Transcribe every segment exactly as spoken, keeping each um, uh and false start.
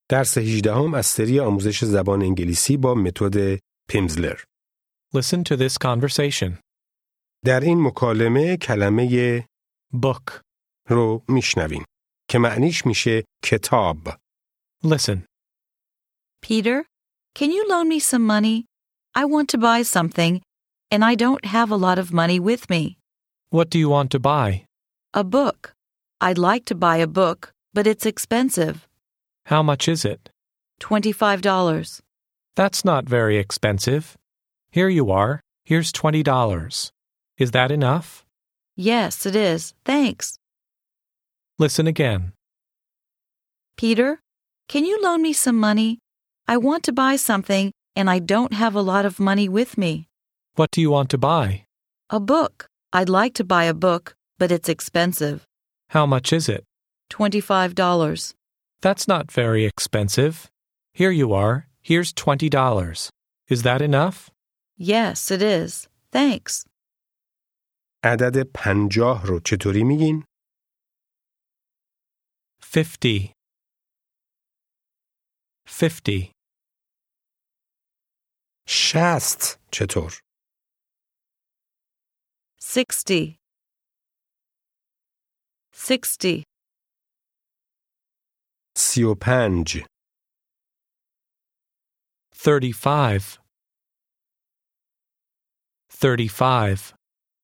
درس هجدهم از سری آموزش زبان انگلیسی با متد پیمزلر. Listen to this conversation. در این مکالمه کلمه Book. رو میشنویم که معنیش میشه کتاب. Listen. Peter, can you loan me some money? I want to buy something, and I don't have a lot of money with me. What do you want to buy? A book. I'd like to buy a book, but it's expensive. How much is it? twenty-five dollars. That's not very expensive. Here you are. Here's twenty dollars. Is that enough? Yes, it is. Thanks. Listen again. Peter, can you loan me some money? I want to buy something, and I don't have a lot of money with me. What do you want to buy? A book. I'd like to buy a book, but it's expensive. How much is it? twenty-five dollars. That's not very expensive. Here you are. Here's twenty dollars. Is that enough? Yes, it is. Thanks. عدد پنجاه رو چطوری میگین؟ Fifty. Fifty. شصت چطور؟ Sixty. Sixty. سی و پنج. Thirty-five. Thirty-five.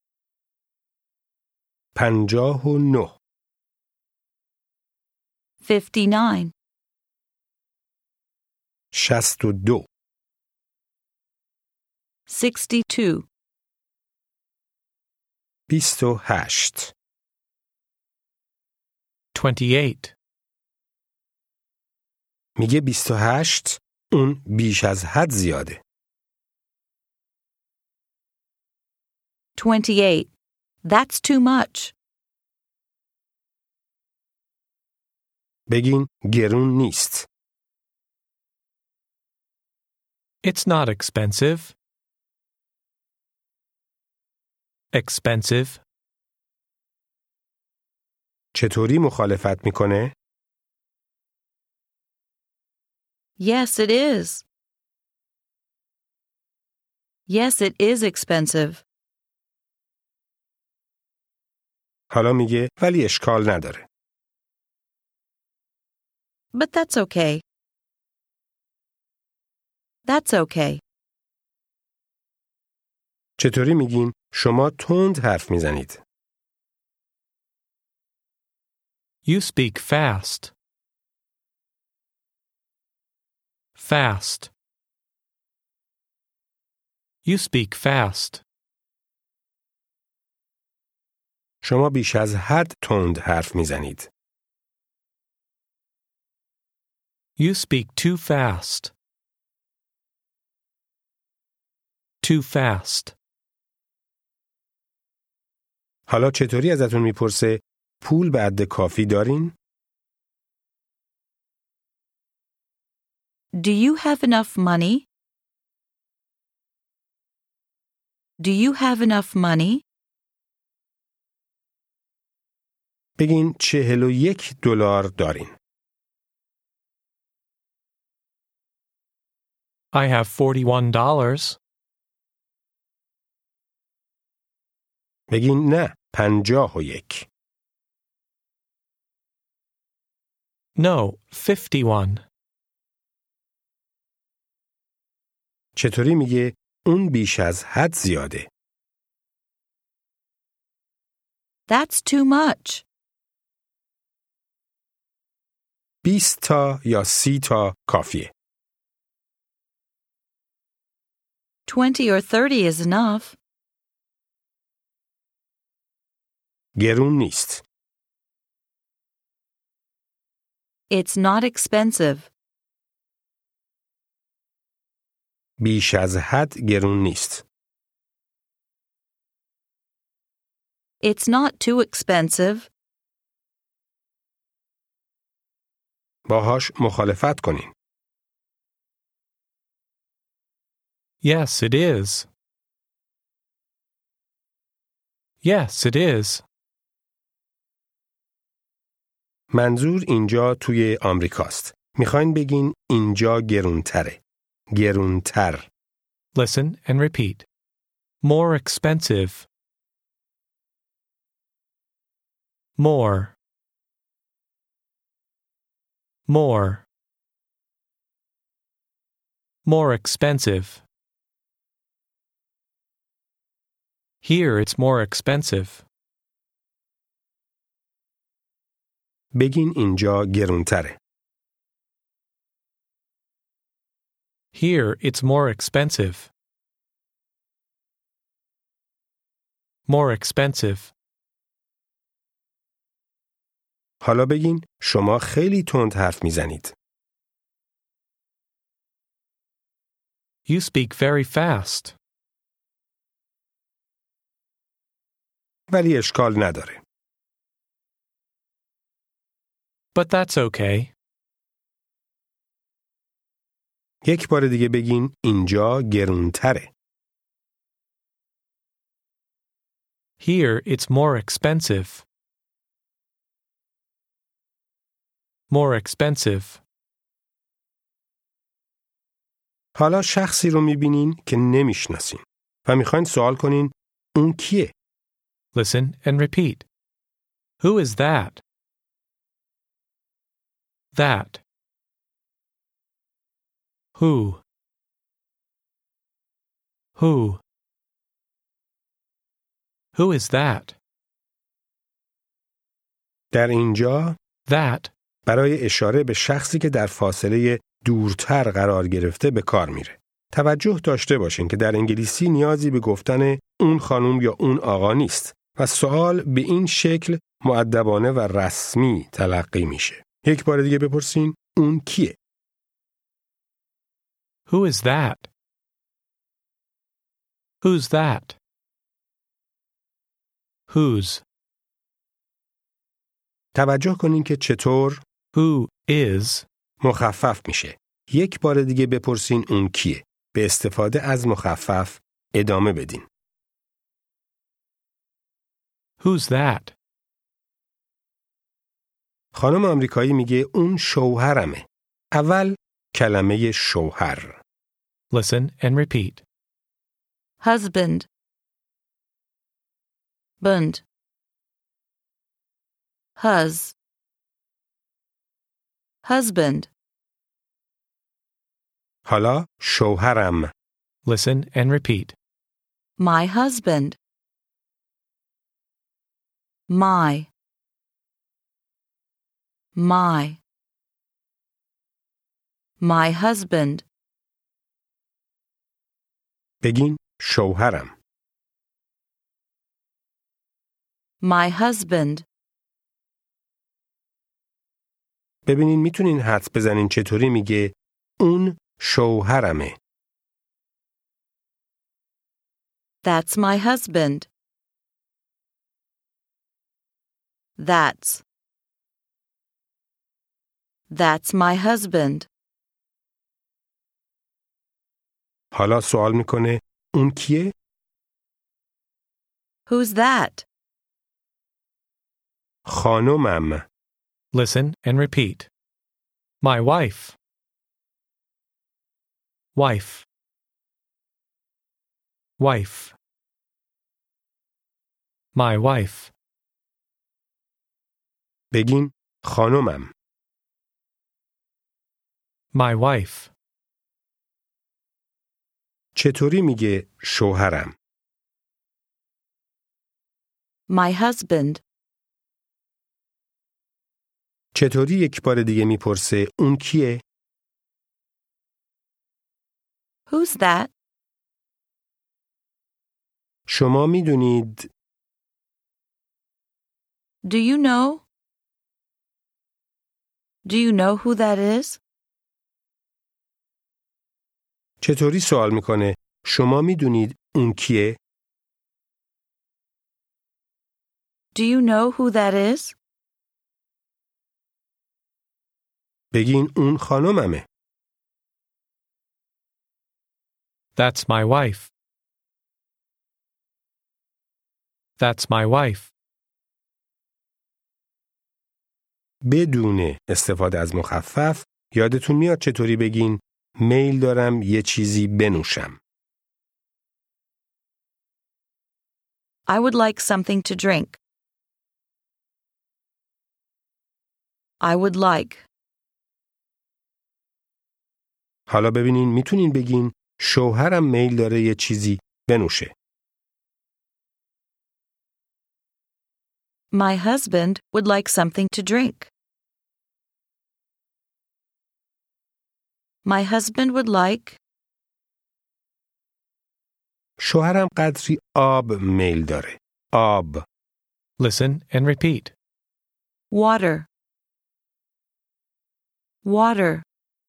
پنجاه و نه. Fifty-nine. شصت و دو. Sixty-two. بیست و هشت. Twenty-eight. میگه بیست و هشت اون بیش از حد زیاده. Twenty-eight. That's too much. بگین گرون نیست. It's not expensive. Expensive. چطوری مخالفت میکنه؟ Yes, it is. Yes, it is expensive. حالا میگه ولی اشکال نداره. But that's okay. That's okay. چطوری میگین شما تند حرف میزنید؟ You speak fast. Fast. You speak fast. شما بیش از حد تند حرف میزنید. You speak too fast. Too fast. حالا چطوری ازتون میپرسه پول به عد کافی دارین؟ Do you have enough money? Do you have enough money? بگین چهل و یک دلار دارین. I have forty-one dollars. بگین نه پنجاه و یک. No, fifty-one. چطوری میگه اون بیش از حد زیاده؟ That's too much. بیست تا یا سی تا کافیه. Twenty or thirty is enough. گرون نیست. It's not expensive. بیش از حد گرون نیست. It's not too expensive. باهاش مخالفت کنین. Yes, it is. Yes, it is. منظور اینجا توی آمریکاست. میخواین بگین اینجا گرونتره. گرونتر. Listen and repeat. More expensive. More. More. More expensive. Here it's more expensive. بگین اینجا گرونتره. Here it's more expensive. More expensive. حالا بگین شما خیلی تند حرف میزنید. You speak very fast. ولی اشکال نداره. But that's okay. یک بار دیگه بگین اینجا گرونتره. Here it's more expensive. More expensive. حالا شخصی رو میبینین که نمیشناسین و میخواین سوال کنین اون کیه؟ Listen and repeat. Who is that? That. Who? Who? Who is that? در اینجا That برای اشاره به شخصی که در فاصله دورتر قرار گرفته به کار میره. توجه داشته باشین که در انگلیسی نیازی به گفتن اون خانم یا اون آقا نیست و سوال به این شکل مؤدبانه و رسمی تلقی میشه. یک بار دیگه بپرسین اون کیه؟ Who is that? Who's that? Whose? توجه کنین که چطور Who is مخفف میشه. یک بار دیگه بپرسین اون کیه. به استفاده از مخفف ادامه بدین. Who's that? خانم آمریکایی میگه اون شوهرمه. اول کلمه شوهر. Listen and repeat. Husband. Bund. Hus. Husband. حالا شوهرم. Listen and repeat. My husband. My. My. My husband. بگین شوهرم. My husband. ببینین میتونین حدس بزنین چطوری میگه اون شوهرمه. That's my husband. That's. That's my husband. حالا سوال میکنه اون کیه؟ Who's that? خانمم. Listen and repeat. My wife. Wife. Wife. My wife. بگین خانمم. My wife. چطوری میگه شوهرم؟ My husband. چطوری یک بار دیگه میپرسه اون کیه؟ Who's that? شما میدونید Do you know? Do you know who that is? چطوری سوال میکنه شما میدونید اون کیه؟ Do you know who that is? بگین اون خانممه. That's my wife. That's my wife. بدون استفاده از مخفف یادتون میاد چطوری بگین میل دارم یه چیزی بنوشم. I would like something to drink. I would like. حالا ببینین میتونین بگین شوهرم میل داره یه چیزی بنوشه. My husband would like something to drink. My husband would like. شوهرم قدری آب میل داره. آب. Listen and repeat. Water. Water.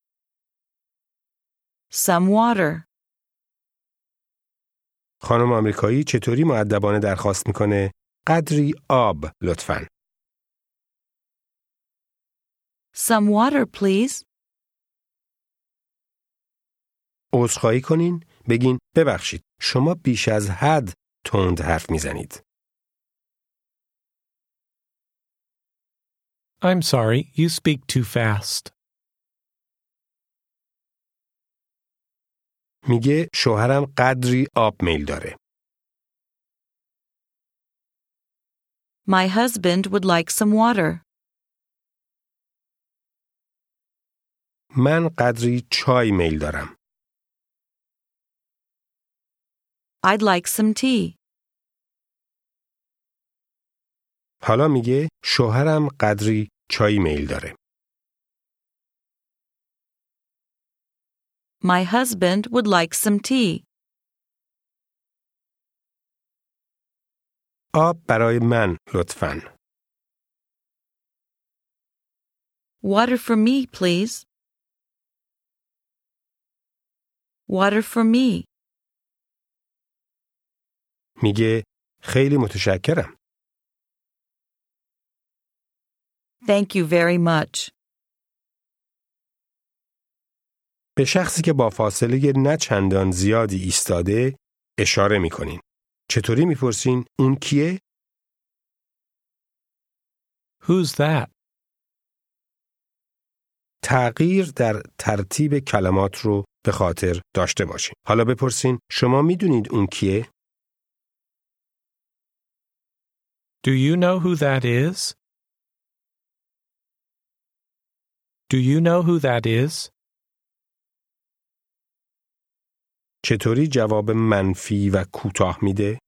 Some water. خانم آمریکایی چطوری مؤدبانه درخواست میکنه قدری آب لطفاً. Some water, please. عذرخواهی کنین بگین ببخشید شما بیش از حد تند حرف میزنید. I'm sorry, you speak too fast. میگه شوهرم قدری آب میل داره. My husband would like some water. من قدری چای میل دارم. I'd like some tea. حالا میگه شوهرم قدری چای میل داره. My husband would like some tea. آب برای من لطفاً. Water for me, please. Water for me. میگه خیلی متشکرم. Thank you very much. به شخصی که با فاصله نه چندان زیادی ایستاده اشاره میکنین. چطوری میپرسین اون کیه؟ Who's that? تغییر در ترتیب کلمات رو به خاطر داشته باشین. حالا بپرسین شما میدونید اون کیه؟ Do you know who that is? Do you know who that is? چطوری جواب منفی و کوتاه میده؟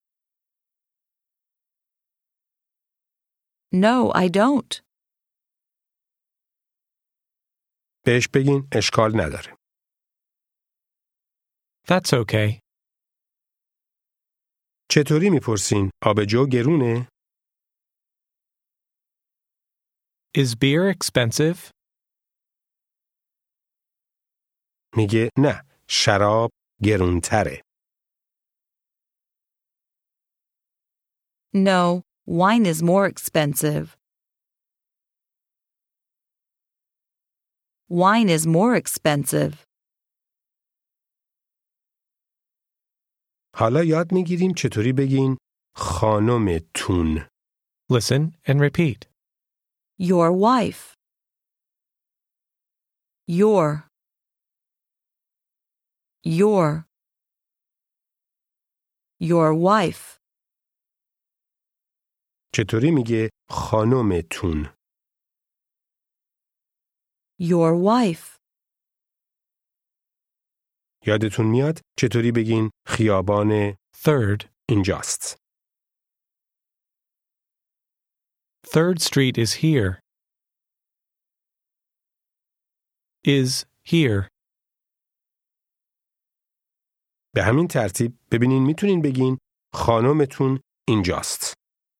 No, I don't. بهش بگین اشکال نداره. That's okay. چطوری میپرسین آبجو گرونه؟ Is beer expensive? میگه نه شراب گرونتره. No, wine is more expensive. Wine is more expensive. حالا یاد میگیریم چطوری بگین خانم تون. Listen and repeat. Your wife. Your. Your. Your wife. چطوری میگه خانم تون. Your wife. یادتون میاد چطوری بگین خیابان Third. اینجاست. Third Street is here. Is here. به همین ترتیب ببینین میتونین بگین خانمتون اینجاست.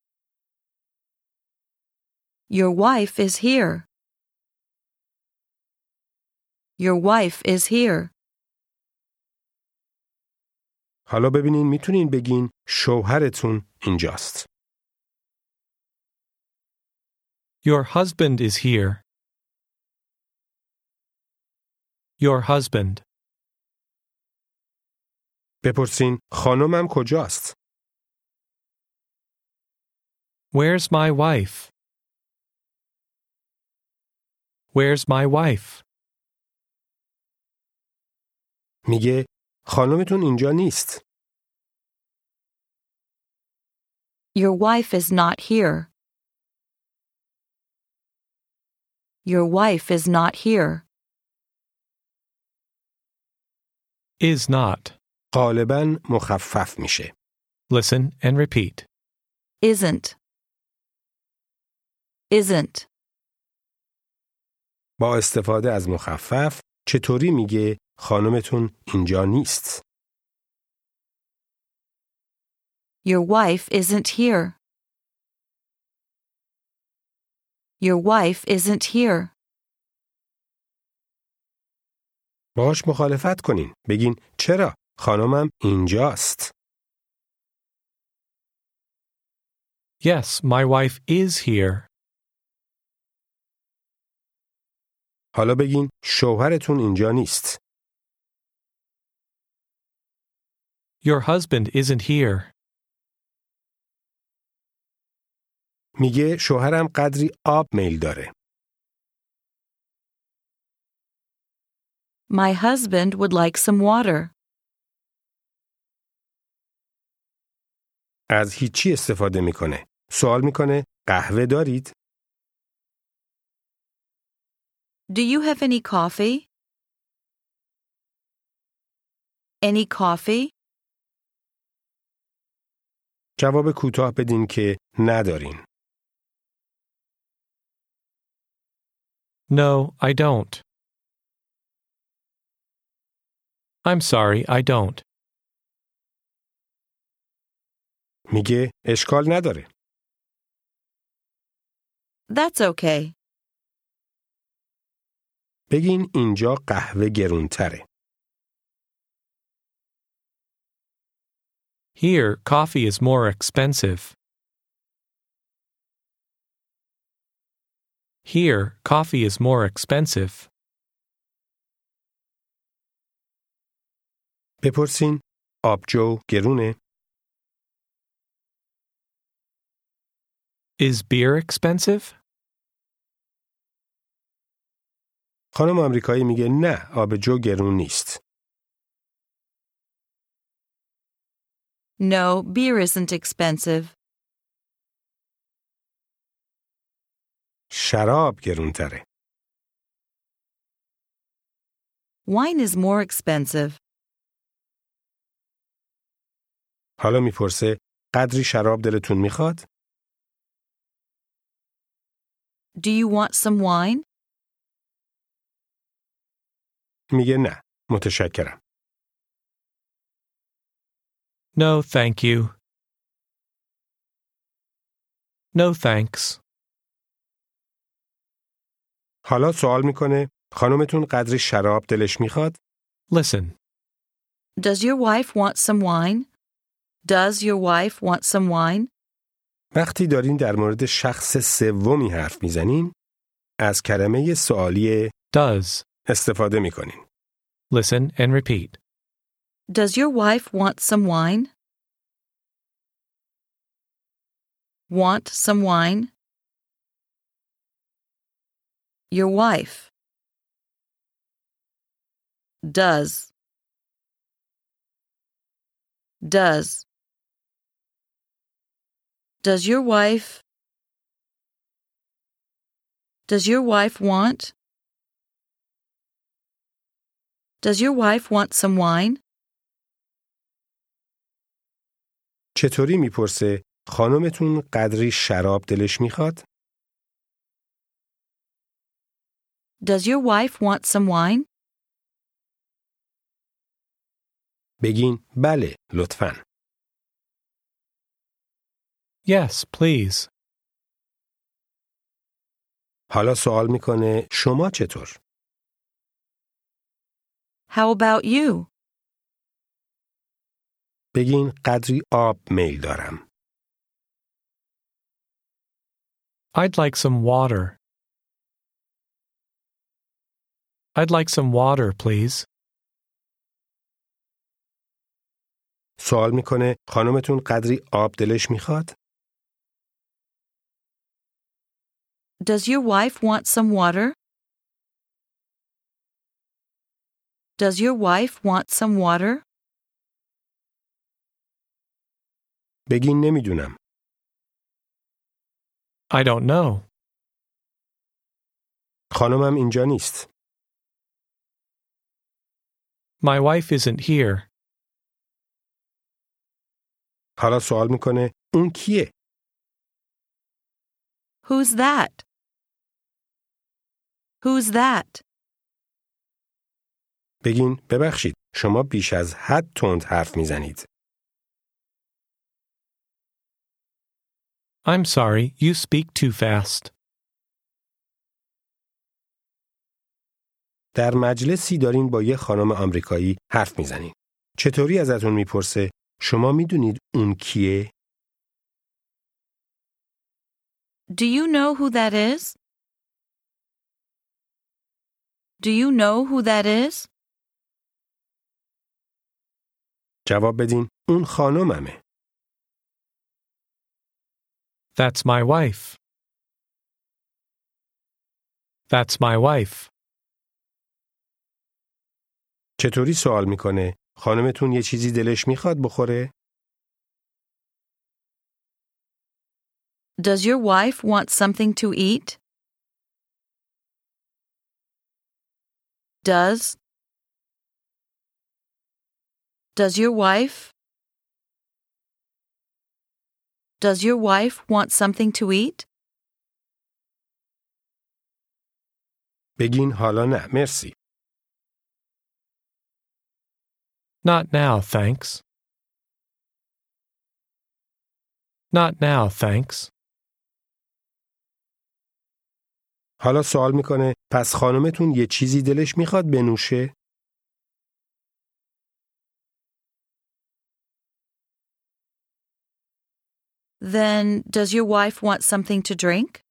Your wife is here. Your wife is here. حالا ببینین میتونین بگین شوهرتون اینجاست. Your husband is here. Your husband. بپرسین خانمم کجاست؟ Where's my wife? Where's my wife? میگه خانمتون اینجا نیست. Your wife is not here. Your wife is not here. Is not. غالباً مخفف میشه. Listen and repeat. Isn't. Isn't. با استفاده از مخفف چطوری میگه خانمتون اینجا نیست؟ Your wife isn't here. Your wife isn't here. باهاش مخالفت کنین. بگین چرا؟ خانمم اینجاست. Yes, my wife is here. حالا بگین شوهرتون اینجا نیست. Your husband isn't here. میگه شوهرم قدری آب میل داره. My husband would like some water. از هیچی استفاده میکنه. سوال میکنه قهوه دارید؟ Do you have any coffee? Any coffee? جواب کوتاه بدین که ندارین. No, I don't. I'm sorry, I don't. میگه اشکال نداره. That's okay. بگین اینجا قهوه گرونتره. Here, coffee is more expensive. Here, coffee is more expensive. بپرسین آبجو گرونه؟ Is beer expensive? خانم آمریکایی میگه نه آبجو گرون نیست. No, beer isn't expensive. شراب گرونتره. Wine is more expensive. حالا میپرسه قدری شراب دلتون میخواد؟ Do you want some wine? میگه نه متشکرم. No, thank you. No, thanks. حالا سوال میکنه خانمتون قدری شراب دلش میخواد؟ Listen. Does your wife want some wine? Does your wife want some wine? وقتی دارین در مورد شخص سومی حرف میزنین از کلمه سوالی Does. استفاده میکنین. Listen and repeat. Does your wife want some wine? Want some wine? Your wife. Does. Does. Does your wife Does your wife want Does your wife want some wine? چطوری میپرسه خانمتون قدری شراب دلش میخواد؟ Does your wife want some wine? بگین بله لطفاً. Yes, please. حالا سوال میکنه شما چطور؟ How about you? بگین قدری آب میل دارم. I'd like some water. I'd like some water, please. سوال میکنه خانمتون قدری آب دلش میخواد؟ Does your wife want some water? Does your wife want some water? بگین نمیدونم. I don't know. خانمم اینجا نیست. My wife isn't here. حالا سوال میکنه اون کیه؟ Who's that? Who's that? بگین ببخشید شما بیش از حد تند حرف میزنید. I'm sorry, you speak too fast. در مجلسی دارین با یه خانم آمریکایی حرف میزنین. چطوری ازتون میپرسه شما میدونید اون کیه؟ Do you know who that is? Do you know who that is? جواب بدین اون خانممه. That's my wife. That's my wife. چطوری سوال میکنه خانمتون یه چیزی دلش میخواد بخوره؟ Does your wife want something to eat? Does Does your wife Does your wife want something to eat? بگین حالا نه مرسی. Not now, thanks. Not now, thanks. حالا سوال میکنه پس خانمتون یه چیزی دلش میخواد بنوشه؟ Then does your wife want something to drink?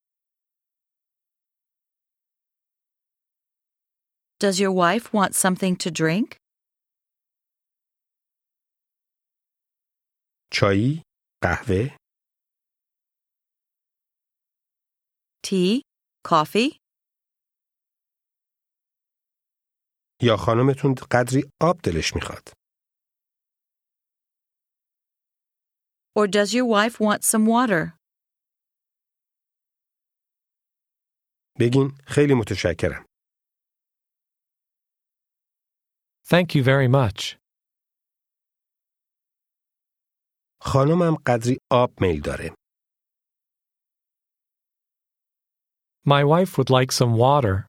Does your wife want something to drink? چایی؟ قهوه؟ Tea? Coffee? یا خانمتون قدری آب دلش میخواد؟ Or does your wife want some water? بگین خیلی متشکرم. Thank you very much. خانمم قدری آب میل داره. My wife would like some water.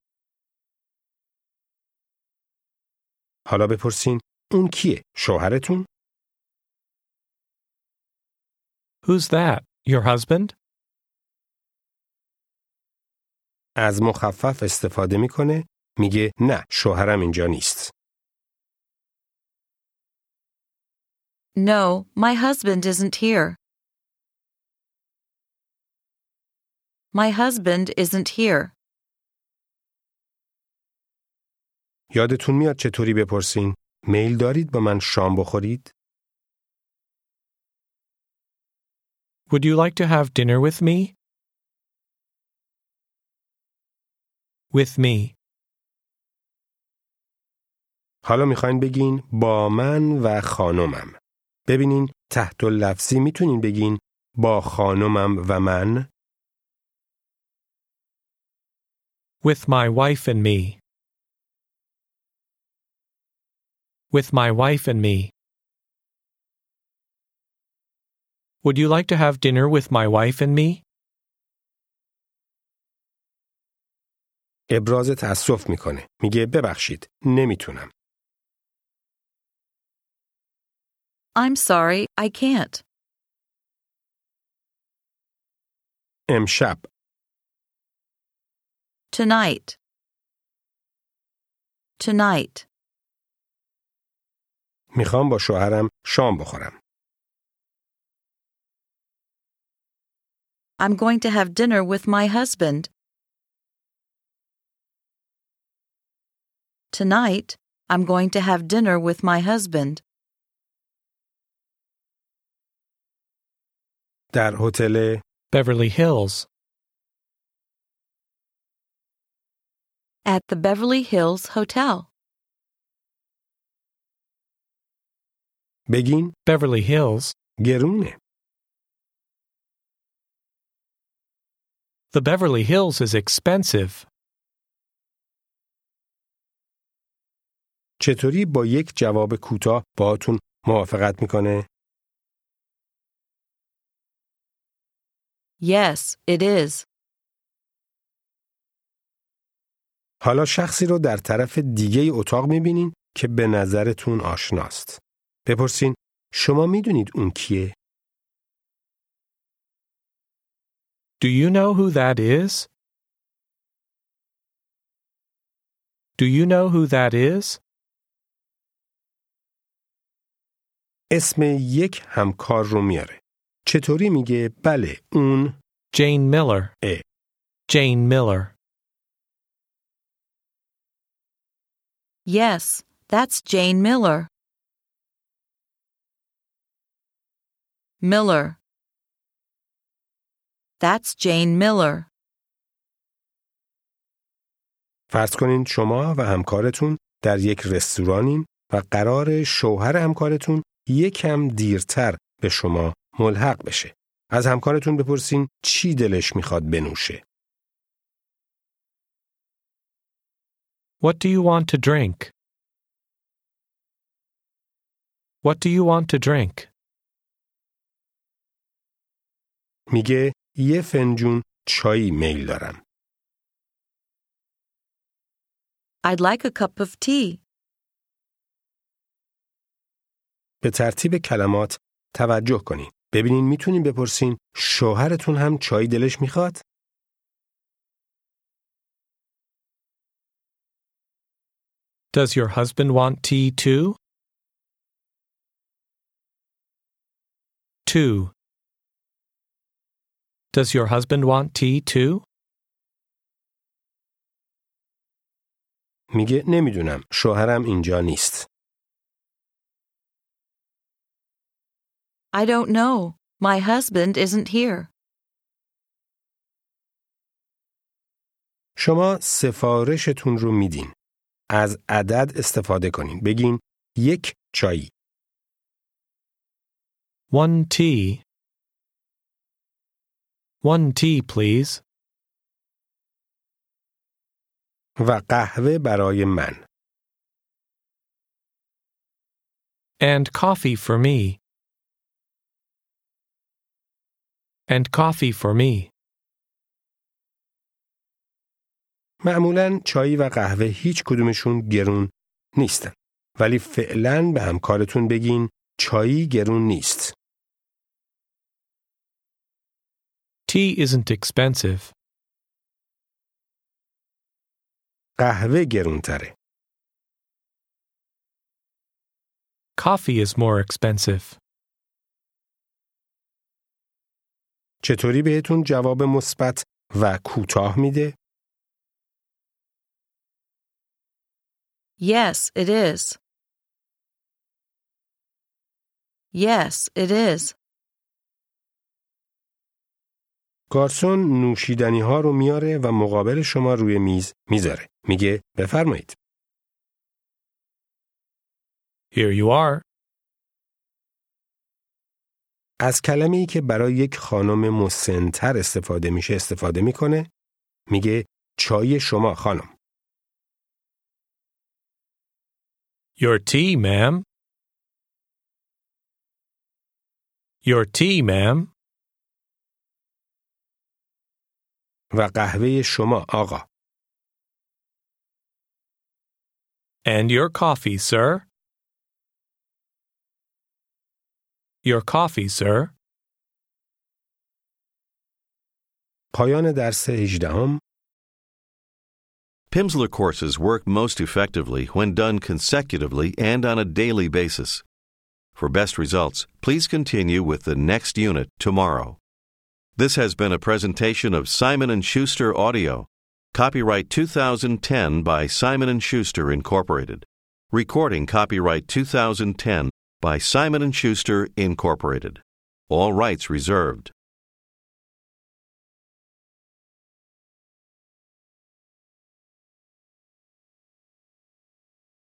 حالا بپرسین اون کیه؟ شوهرتون؟ Who's that? Your husband? از مخفف استفاده میکنه میگه نه شوهرم اینجا نیست. No, my husband isn't here. My husband isn't here. یادتون میاد چطوری بپرسین میل دارید با من شام بخورید؟ Would you like to have dinner with me? With me. حالا میخواین بگین با من و خانمم. ببینین تحت اللفظی میتونین بگین با خانمم و من. With my wife and me. With my wife and me. Would you like to have dinner with my wife and me? ابراز تأسف میکنه. میگه ببخشید نمیتونم. I'm sorry, I can't. امشب. Tonight. Tonight. میخوام با شوهرم شام بخورم. I'm going to have dinner with my husband. Tonight, I'm going to have dinner with my husband. در هتل Beverly Hills. At the Beverly Hills Hotel. بگین Beverly Hills. گرونه. The Beverly Hills is expensive. چطوری با یک جواب کوتاه باهاتون موافقت میکنه؟ Yes, it is. حالا شخصی رو در طرف دیگه اتاق میبینین که به نظرتون آشناست. بپرسین شما میدونید اون کیه؟ Do you know who that is? Do you know who that is? اسم یک همکار رو میاره. چطوری میگه بله اون Jane Miller. اه. Jane Miller. Yes, that's Jane Miller. Miller. That's Jane Miller. فرض کنین شما و همکارتون در یک رستورانین و قرار شوهر همکارتون یکم دیرتر به شما ملحق بشه. از همکارتون بپرسین چی دلش میخواد بنوشه. What do you want to drink? What do you want to drink? میگه یه فنجون چایی میل دارم. I'd like a cup of tea. به ترتیب کلمات توجه کنین. ببینین میتونین بپرسین شوهرتون هم چای دلش میخواد؟ Does your husband want tea too? Two. Does your husband want tea too? میگه نمیدونم شوهرم اینجا نیست. I don't know. My husband isn't here. شما سفارشتون رو میدین. از عدد استفاده کنین. بگین یک چایی. One tea. One tea, please. و قهوه برای من. And coffee for me. And coffee for me. معمولاً چای و قهوه هیچ کدومشون گرون نیستن. ولی فعلاً به همکارتون بگین چایی گرون نیست. Tea isn't expensive. قهوه گرون تره. Coffee is more expensive. چطوری بهتون جواب مثبت و کوتاه میده؟ Yes, it is. Yes, it is. گارسون نوشیدنی ها رو میاره و مقابل شما روی میز میذاره. میگه بفرمایید. Here you are. از کلمه‌ای که برای یک خانم مسن‌تر استفاده میشه استفاده میکنه. میگه چای شما خانم. Your tea, ma'am. Your tea, ma'am. و قهوه شما آقا. And your coffee, sir. Your coffee, sir. پایان درس هجدهم. Pimsleur courses work most effectively when done consecutively and on a daily basis. For best results, please continue with the next unit tomorrow. This has been a presentation of Simon and Schuster Audio. Copyright two thousand ten by Simon and Schuster Incorporated. Recording copyright two thousand ten by Simon and Schuster Incorporated. All rights reserved.